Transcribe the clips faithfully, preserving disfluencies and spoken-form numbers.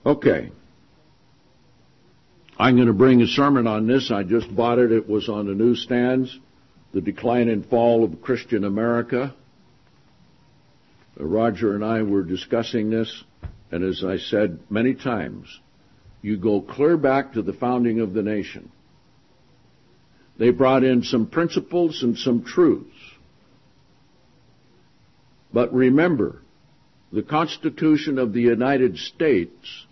Okay. I'm going to bring a sermon on this. I just bought it. It was on the newsstands. The Decline and Fall of Christian America. Uh, Roger and I were discussing this, and as I said many times, you go clear back to the founding of the nation. They brought in some principles and some truths. But remember, the Constitution of the United States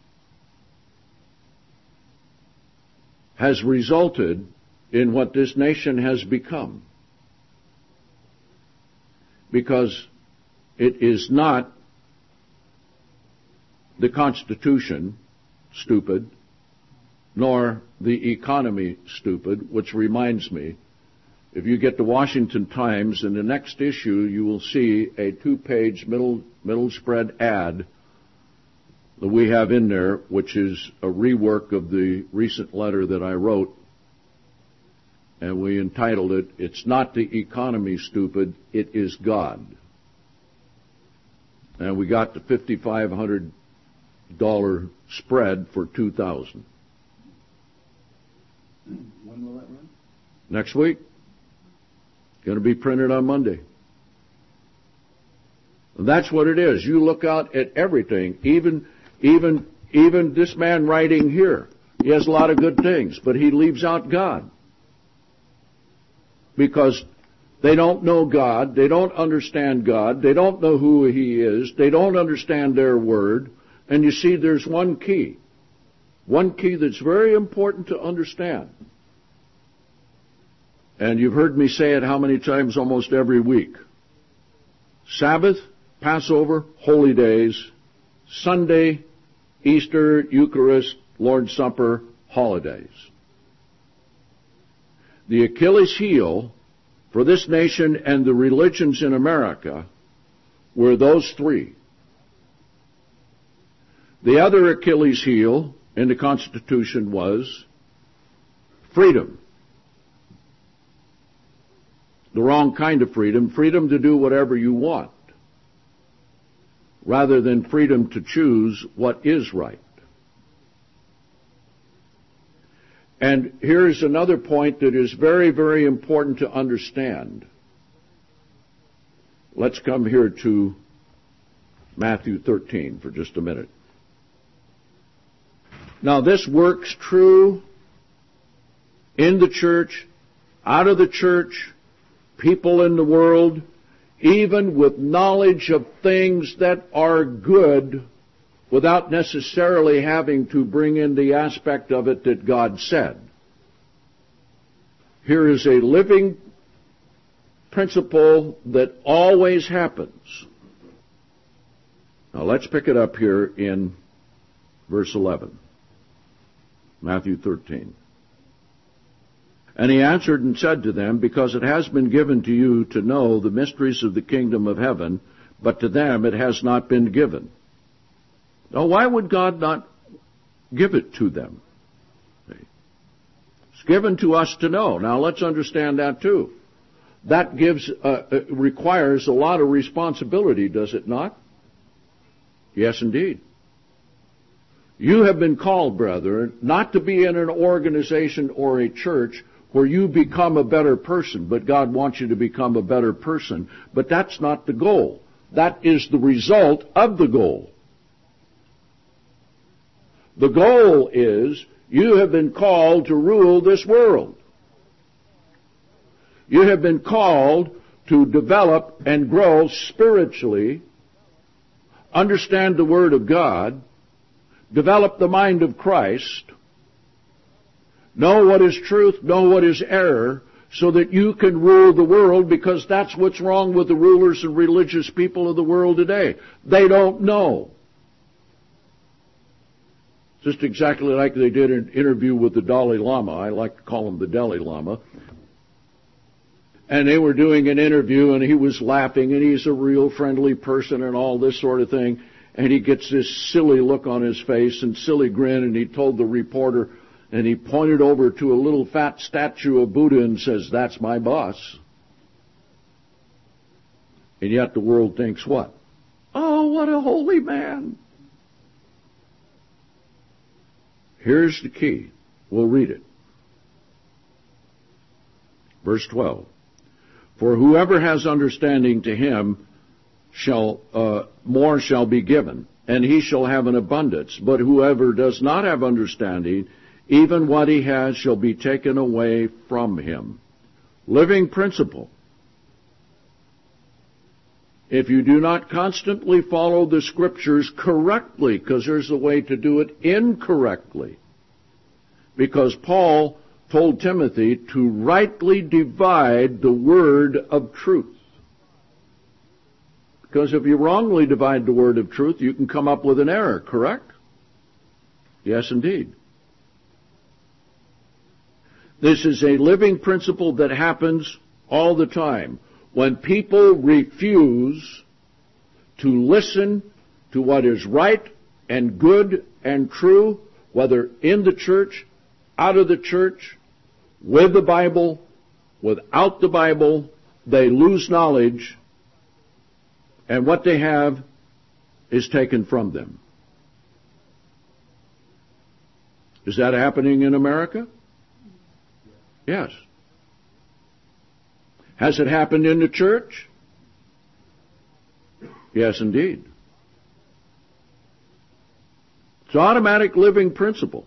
has resulted in what this nation has become. Because it is not the Constitution, stupid, nor the economy, stupid, which reminds me, if you get the Washington Times, in the next issue you will see a two-page middle, middle spread ad that we have in there, which is a rework of the recent letter that I wrote, and we entitled it, "It's Not the Economy, Stupid, It Is God." And we got the five thousand five hundred dollars spread for two thousand dollars. When will that run? Next week. Going to be printed on Monday. And that's what it is. You look out at everything, even, even, even this man writing here. He has a lot of good things, but he leaves out God. Because they don't know God, they don't understand God, they don't know who He is, they don't understand their word, and you see there's one key. One key that's very important to understand. And you've heard me say it how many times? Almost every week. Sabbath, Passover, holy days, Sunday, Easter, Eucharist, Lord's Supper, holidays. The Achilles heel for this nation and the religions in America were those three. The other Achilles heel in the Constitution was freedom. The wrong kind of freedom, freedom to do whatever you want, rather than freedom to choose what is right. And here's another point that is very, very important to understand. Let's come here to Matthew thirteen for just a minute. Now this works true in the church, out of the church, people in the world, even with knowledge of things that are good, without necessarily having to bring in the aspect of it that God said. Here is a living principle that always happens. Now let's pick it up here in verse eleven. Matthew thirteen. And he answered and said to them, because it has been given to you to know the mysteries of the kingdom of heaven, but to them it has not been given. Now, why would God not give it to them? It's given to us to know. Now, let's understand that too. That gives, uh, requires a lot of responsibility, does it not? Yes, indeed. You have been called, brethren, not to be in an organization or a church where you become a better person, but God wants you to become a better person. But that's not the goal. That is the result of the goal. The goal is you have been called to rule this world. You have been called to develop and grow spiritually, understand the Word of God, develop the mind of Christ, know what is truth, know what is error, so that you can rule the world, because that's what's wrong with the rulers and religious people of the world today. They don't know. Just exactly like they did an interview with the Dalai Lama. I like to call him the Dalai Lama. And they were doing an interview, and he was laughing, and he's a real friendly person and all this sort of thing. And he gets this silly look on his face and silly grin, and he told the reporter, and he pointed over to a little fat statue of Buddha and says, "That's my boss." And yet the world thinks what? Oh, what a holy man. Here's the key. We'll read it. Verse twelve. For whoever has understanding, to him shall uh, more shall be given, and he shall have an abundance. But whoever does not have understanding, even what he has shall be taken away from him. Living principle. If you do not constantly follow the Scriptures correctly, because there's a way to do it incorrectly, because Paul told Timothy to rightly divide the word of truth. Because if you wrongly divide the word of truth, you can come up with an error, correct? Yes, indeed. This is a living principle that happens all the time. When people refuse to listen to what is right and good and true, whether in the church, out of the church, with the Bible, without the Bible, they lose knowledge, and what they have is taken from them. Is that happening in America? Yes. Has it happened in the church? Yes, indeed. It's an automatic living principle.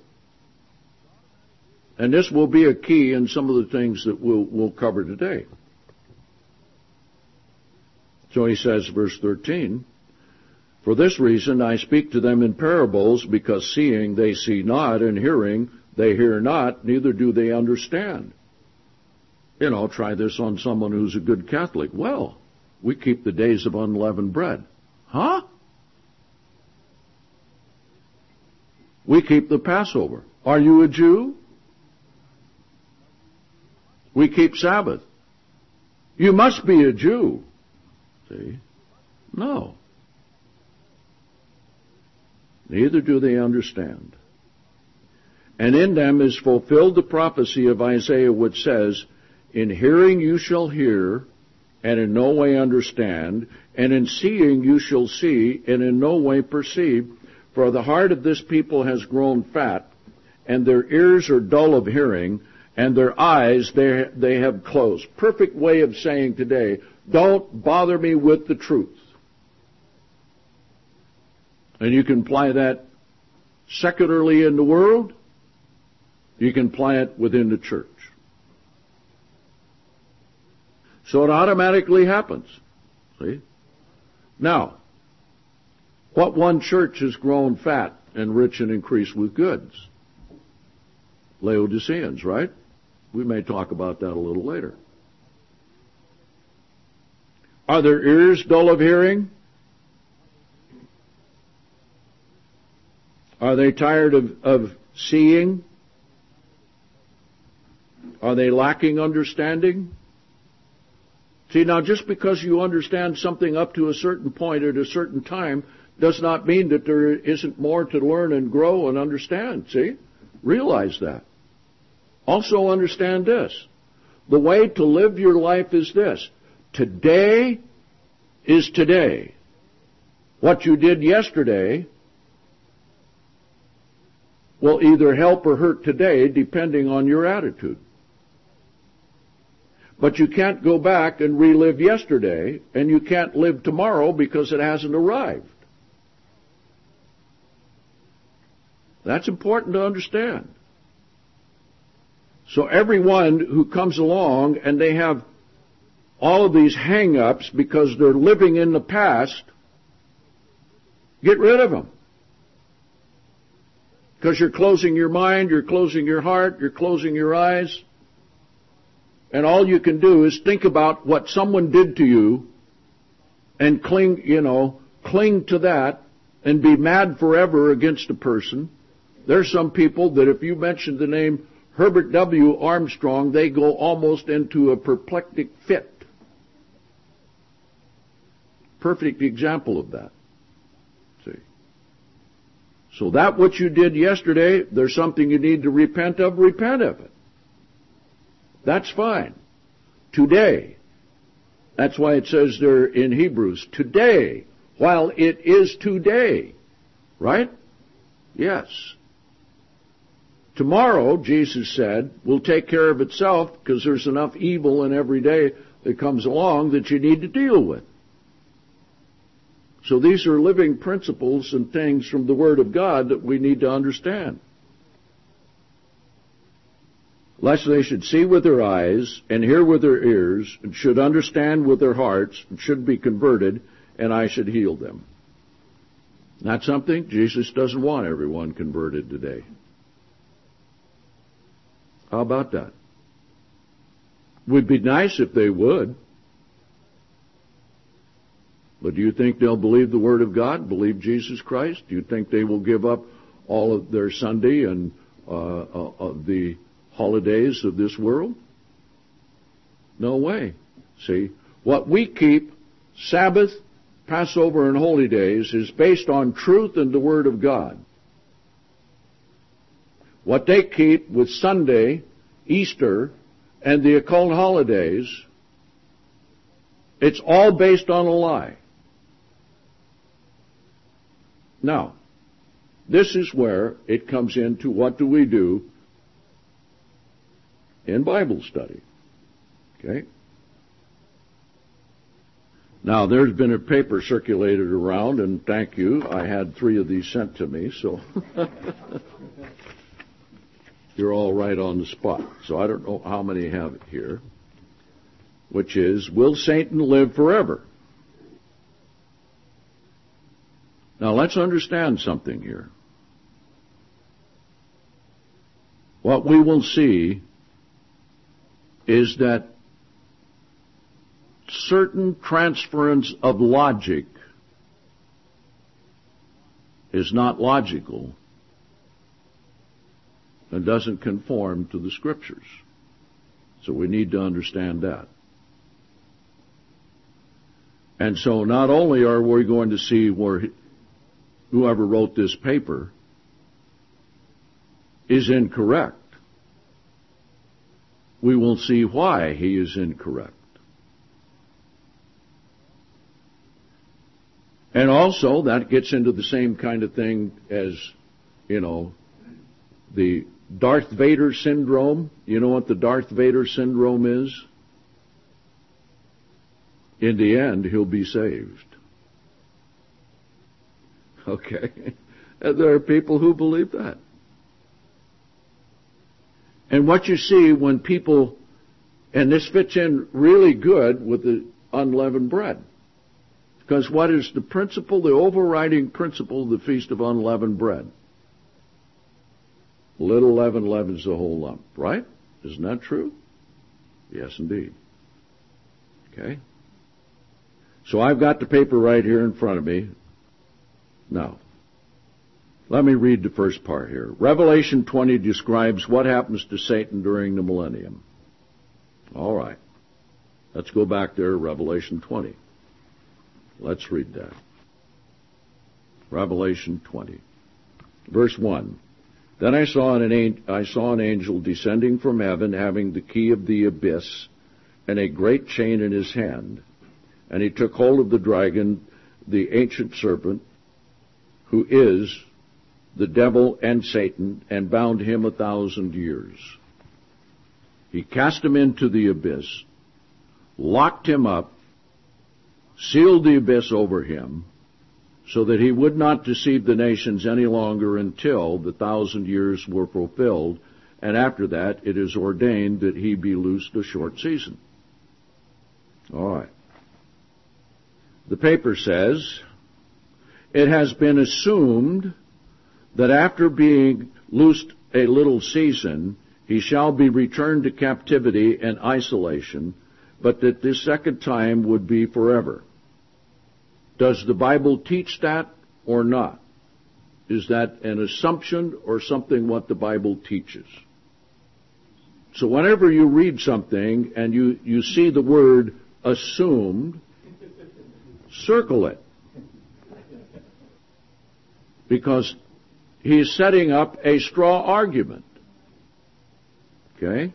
And this will be a key in some of the things that we'll, we'll cover today. So he says, verse thirteen, for this reason I speak to them in parables, because seeing they see not, and hearing they hear not, neither do they understand. You know, try this on someone who's a good Catholic. Well, we keep the days of unleavened bread. Huh? We keep the Passover. Are you a Jew? We keep Sabbath. You must be a Jew. See? No. Neither do they understand. And in them is fulfilled the prophecy of Isaiah, which says, in hearing you shall hear, and in no way understand, and in seeing you shall see, and in no way perceive, for the heart of this people has grown fat, and their ears are dull of hearing, and their eyes they, they have closed. Perfect way of saying today, don't bother me with the truth. And you can apply that secularly in the world. You can apply it within the church. So it automatically happens. See? Now, what one church has grown fat and rich and increased with goods? Laodiceans, right? We may talk about that a little later. Are their ears dull of hearing? Are they tired of, of seeing? Are they lacking understanding? See, now just because you understand something up to a certain point at a certain time does not mean that there isn't more to learn and grow and understand, see? Realize that. Also understand this. The way to live your life is this. Today is today. What you did yesterday will either help or hurt today depending on your attitude. But you can't go back and relive yesterday, and you can't live tomorrow because it hasn't arrived. That's important to understand. So everyone who comes along and they have all of these hang-ups because they're living in the past, get rid of them. Because you're closing your mind, you're closing your heart, you're closing your eyes. And all you can do is think about what someone did to you and cling, you know, cling to that and be mad forever against a person. There's some people that if you mention the name Herbert W. Armstrong, they go almost into a apoplectic fit. Perfect example of that. See? So that what you did yesterday, there's something you need to repent of, repent of it. That's fine. Today. That's why it says there in Hebrews, today, while it is today. Right? Yes. Tomorrow, Jesus said, will take care of itself because there's enough evil in every day that comes along that you need to deal with. So these are living principles and things from the Word of God that we need to understand. Lest they should see with their eyes and hear with their ears and should understand with their hearts and should be converted, and I should heal them. Not something? Jesus doesn't want everyone converted today. How about that? Would be nice if they would. But do you think they'll believe the Word of God, believe Jesus Christ? Do you think they will give up all of their Sunday and uh, uh, uh, the holidays of this world? No way. See, what we keep, Sabbath, Passover, and holy days, is based on truth and the Word of God. What they keep with Sunday, Easter, and the occult holidays, it's all based on a lie. Now, this is where it comes into what do we do in Bible study. Okay? Now, there's been a paper circulated around, and thank you. I had three of these sent to me, so you're all right on the spot. So I don't know how many have it here, which is, will Satan live forever? Now, let's understand something here. What we will see is that certain transference of logic is not logical and doesn't conform to the Scriptures. So we need to understand that. And so not only are we going to see where whoever wrote this paper is incorrect, we will see why he is incorrect. And also, that gets into the same kind of thing as, you know, the Darth Vader syndrome. You know what the Darth Vader syndrome is? In the end, he'll be saved. Okay? And there are people who believe that. And what you see when people, and this fits in really good with the unleavened bread. Because what is the principle, the overriding principle of the Feast of Unleavened Bread? Little leaven leavens the whole lump, right? Isn't that true? Yes, indeed. Okay? So I've got the paper right here in front of me. Now, let me read the first part here. Revelation twenty describes what happens to Satan during the millennium. All right. Let's go back there, Revelation twenty. Let's read that. Revelation twenty. Verse one. Then I saw an, I saw an angel descending from heaven, having the key of the abyss and a great chain in his hand. And he took hold of the dragon, the ancient serpent, who is the devil and Satan, and bound him a thousand years. He cast him into the abyss, locked him up, sealed the abyss over him, so that he would not deceive the nations any longer until the thousand years were fulfilled, and after that it is ordained that he be loosed a short season. All right. The paper says, it has been assumed that after being loosed a little season, he shall be returned to captivity and isolation, but that this second time would be forever. Does the Bible teach that or not? Is that an assumption or something what the Bible teaches? So whenever you read something and you, you see the word assumed, circle it. Because he's setting up a straw argument. Okay?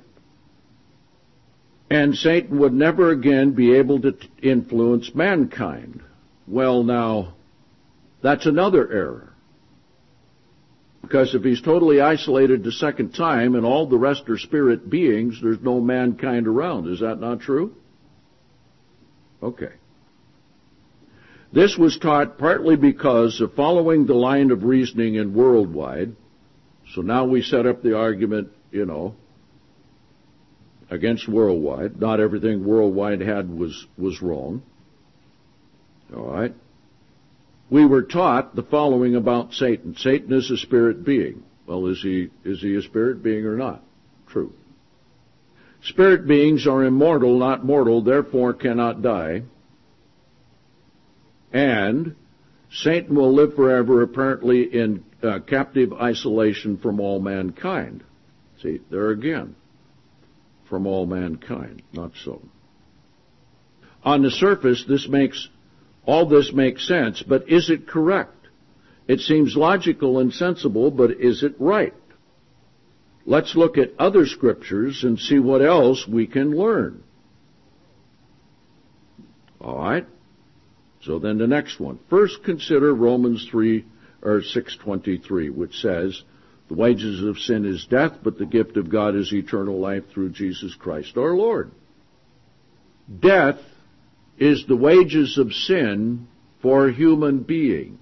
And Satan would never again be able to t- influence mankind. Well, now, that's another error. Because if he's totally isolated the second time and all the rest are spirit beings, there's no mankind around. Is that not true? Okay. This was taught partly because of following the line of reasoning in worldwide. So now we set up the argument, you know, against worldwide. Not everything worldwide had was, was wrong. All right. We were taught the following about Satan. Satan is a spirit being. Well, is he, is he a spirit being or not? True. Spirit beings are immortal, not mortal, therefore cannot die. And Satan will live forever, apparently in uh, captive isolation from all mankind. See, there again, from all mankind. Not so. On the surface, this makes All this makes sense, but is it correct? It seems logical and sensible, but is it right? Let's look at other scriptures and see what else we can learn. All right? So then the next one. First, consider Romans three or six twenty-three, which says, "The wages of sin is death, but the gift of God is eternal life through Jesus Christ our Lord." Death is the wages of sin for human beings.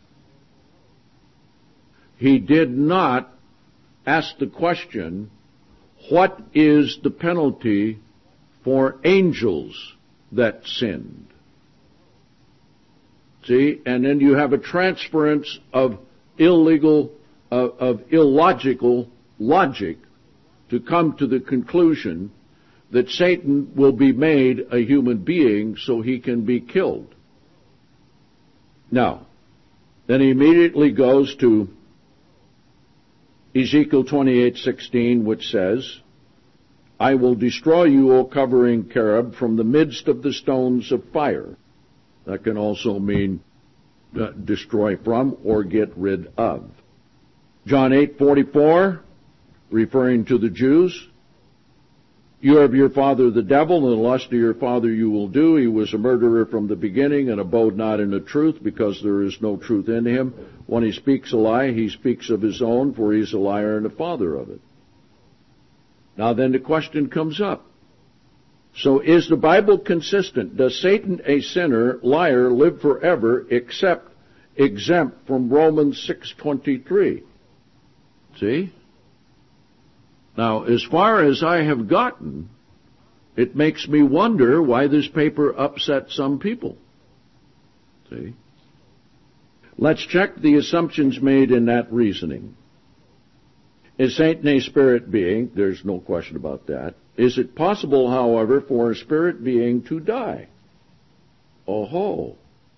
He did not ask the question, what is the penalty for angels that sinned? See, and then you have a transference of illegal, uh, of illogical logic to come to the conclusion that Satan will be made a human being so he can be killed. Now, then he immediately goes to Ezekiel twenty-eight sixteen, which says, "I will destroy you, O covering cherub, from the midst of the stones of fire." That can also mean uh, destroy from or get rid of. John eight forty-four, referring to the Jews, "You are of your father the devil, and the lust of your father you will do. He was a murderer from the beginning, and abode not in the truth, because there is no truth in him. When he speaks a lie, he speaks of his own, for he is a liar and the father of it." Now then the question comes up. So is the Bible consistent? Does Satan, a sinner, liar, live forever, except exempt from Romans six twenty-three? See? Now, as far as I have gotten, it makes me wonder why this paper upset some people. See? Let's check the assumptions made in that reasoning. Is Satan a spirit being? There's no question about that. Is it possible, however, for a spirit being to die? Oh-ho.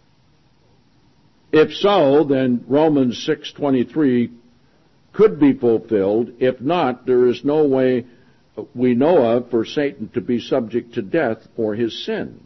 If so, then Romans six twenty-three could be fulfilled. If not, there is no way we know of for Satan to be subject to death for his sins.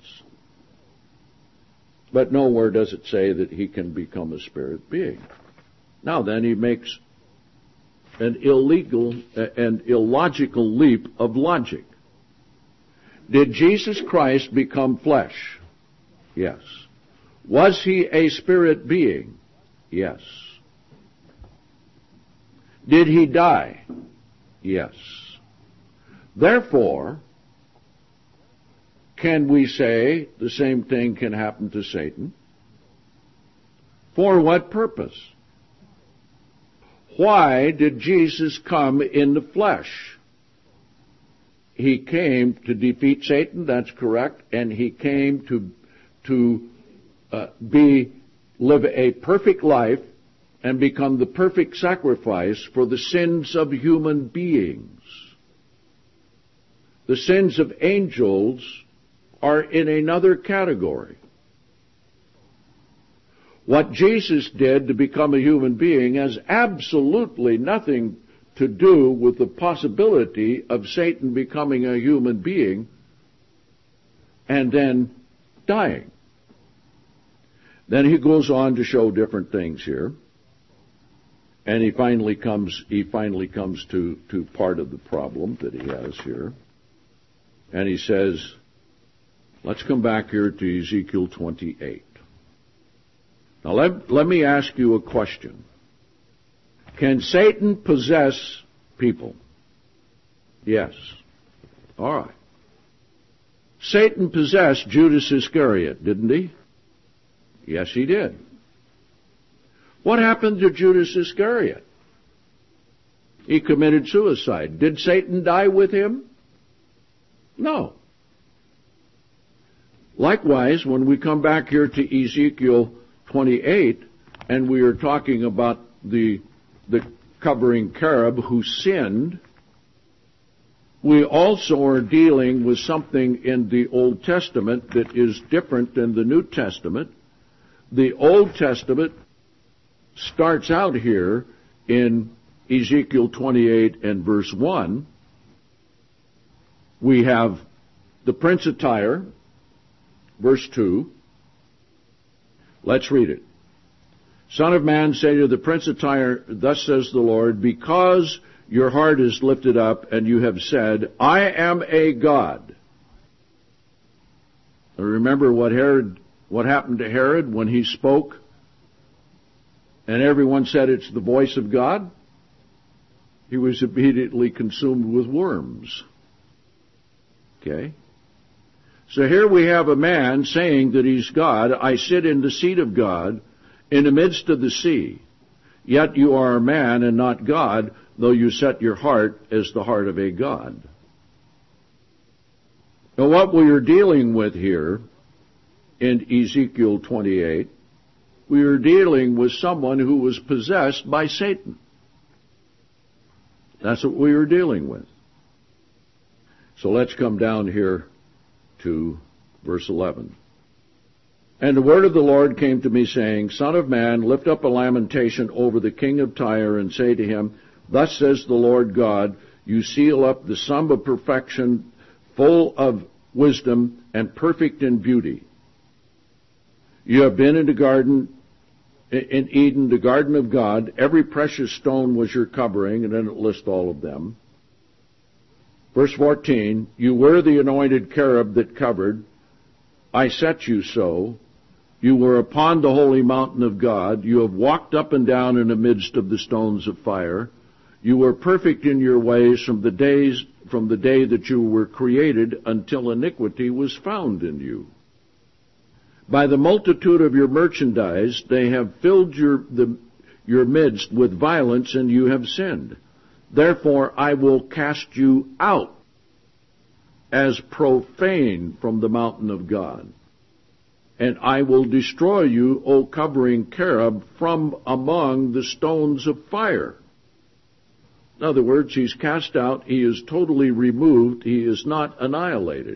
But nowhere does it say that he can become a spirit being. Now then, he makes an illegal and illogical leap of logic. Did Jesus Christ become flesh? Yes. Was he a spirit being? Yes. Did he die? Yes. Therefore, can we say the same thing can happen to Satan? For what purpose? Why did Jesus come in the flesh? He came to defeat Satan, that's correct, and he came to to uh, be live a perfect life and become the perfect sacrifice for the sins of human beings. The sins of angels are in another category. What Jesus did to become a human being has absolutely nothing to do with the possibility of Satan becoming a human being and then dying. Then he goes on to show different things here. And he finally comes, he finally comes to, to part of the problem that he has here. And he says, let's come back here to Ezekiel twenty-eight. Now let, let me ask you a question. Can Satan possess people? Yes. All right. Satan possessed Judas Iscariot, didn't he? Yes, he did. What happened to Judas Iscariot? He committed suicide. Did Satan die with him? No. Likewise, when we come back here to Ezekiel twenty-eight, and we are talking about the, the covering cherub who sinned, we also are dealing with something in the Old Testament that is different than the New Testament. The Old Testament starts out here in Ezekiel twenty-eight and verse one. We have the Prince of Tyre, verse two. Let's read it. Son of man, say to the Prince of Tyre, thus says the Lord, because your heart is lifted up, and you have said, I am a god. Now remember what Herod, what happened to Herod when he spoke, and everyone said it's the voice of God? He was immediately consumed with worms. Okay? So here we have a man saying that he's God. I sit in the seat of God in the midst of the sea. Yet you are a man and not God, though you set your heart as the heart of a god. Now what we are dealing with here in Ezekiel twenty-eight, we are dealing with someone who was possessed by Satan. That's what we are dealing with. So let's come down here to verse eleven. And the word of the Lord came to me, saying, Son of man, lift up a lamentation over the king of Tyre, and say to him, Thus says the Lord God, you seal up the sum of perfection, full of wisdom, and perfect in beauty. You have been in the garden, in Eden, the garden of God. Every precious stone was your covering, and then it lists all of them. Verse fourteen, you were the anointed cherub that covered. I set you so. You were upon the holy mountain of God. You have walked up and down in the midst of the stones of fire. You were perfect in your ways from the days from the day that you were created until iniquity was found in you. By the multitude of your merchandise they have filled your the, your midst with violence, and you have sinned. Therefore I will cast you out as profane from the mountain of God. And I will destroy you, O covering cherub, from among the stones of fire. In other words, he's cast out, he is totally removed, he is not annihilated.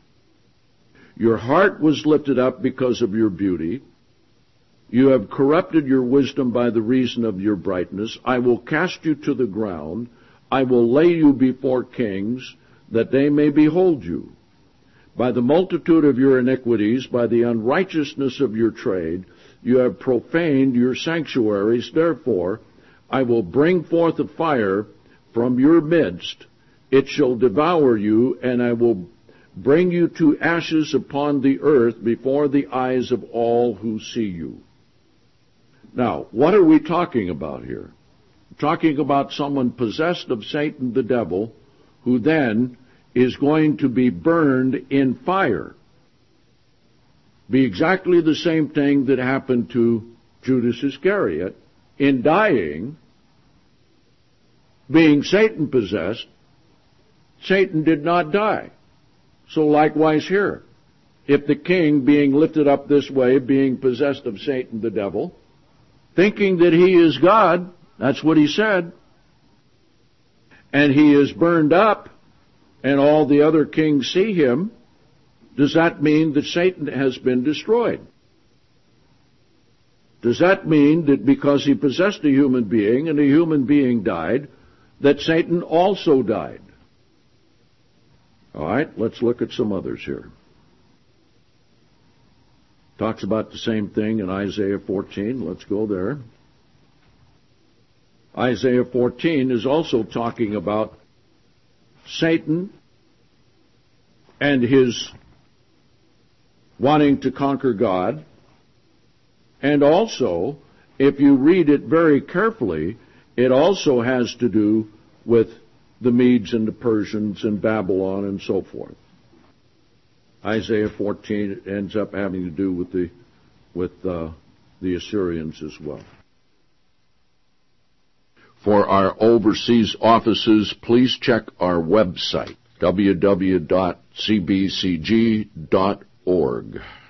Your heart was lifted up because of your beauty. You have corrupted your wisdom by the reason of your brightness. I will cast you to the ground. I will lay you before kings, that they may behold you. By the multitude of your iniquities, by the unrighteousness of your trade, you have profaned your sanctuaries. Therefore, I will bring forth a fire from your midst. It shall devour you, and I will bring you to ashes upon the earth before the eyes of all who see you. Now, what are we talking about here? We're talking about someone possessed of Satan the devil, who then is going to be burned in fire. Be exactly the same thing that happened to Judas Iscariot. In dying, being Satan possessed, Satan did not die. So likewise here, if the king, being lifted up this way, being possessed of Satan the devil, thinking that he is God, that's what he said, and he is burned up, and all the other kings see him, does that mean that Satan has been destroyed? Does that mean that because he possessed a human being and a human being died, that Satan also died? All right, let's look at some others here. Talks about the same thing in Isaiah fourteen. Let's go there. Isaiah fourteen is also talking about Satan and his wanting to conquer God. And also, if you read it very carefully, It also has to do with the Medes and the Persians and Babylon and so forth. Isaiah fourteen ends up having to do with the with uh, the Assyrians as well. For our overseas offices, please check our website, w w w dot c b c g dot org.